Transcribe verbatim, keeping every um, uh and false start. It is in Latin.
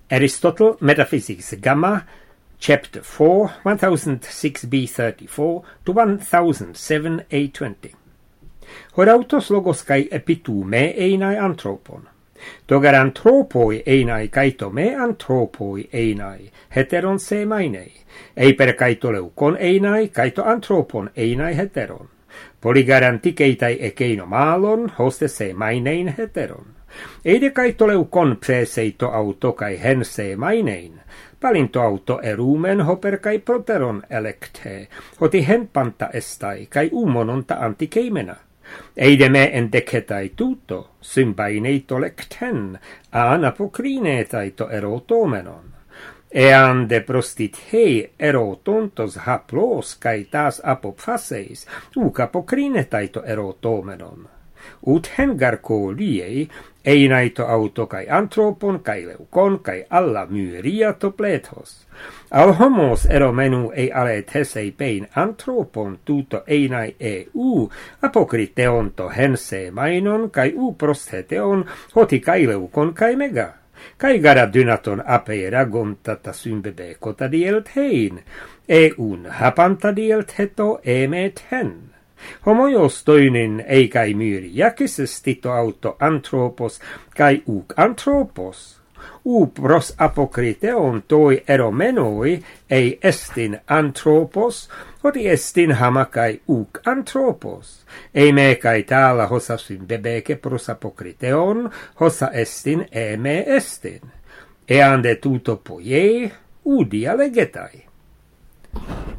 Aristotle, Metaphysics Gamma, Chapter four, one thousand six b thirty-four to one thousand seven a twenty. Horautos logos kai epitume einai anthropon. Togar anthropoi einai kaito me anthropoi einai, heteron se mainei. Eiper kaito leukon einai, kaito anthropon einai heteron. Poligarantiketai ekeino maalon, hoste se mainein heteron. Eide kaito leukon preseito auto kai hen se mainein. Palinto auto erumen hoper kai proteron electe, hoti hen panta estai kai umononta antikeimena. Eide me endeketai tuto, symbaineito lecten, an apokrineetaito erotomenon. Ean de prostit hei erotontos haplos kai tas apophaseis, uc apokrinetaito erotomenon. Ut hengarko liei, einaito auto kai anthropon kai leukon kai alla myria to plethos. Al homos eromenu ei aletesei pein anthropon tuto einai eu apokriteon to hense mainon kai u prostheteon hoti kai leukon kai mega. Kai gara dynaton apeira gontata symbebe kotadielt hein, eun hapantadielt heto emet hen. Homoios toinen ei kai myri jakises tito auto anthropos kai uk anthropos. U pros apokriteon toi eromenoi ei estin anthropos, hoti estin hamakai uk anthropos. Ei me kai täällä hosasin bebeke pros apokriteon, hosa estin e me estin. Ean de tuto poie, udia legetai.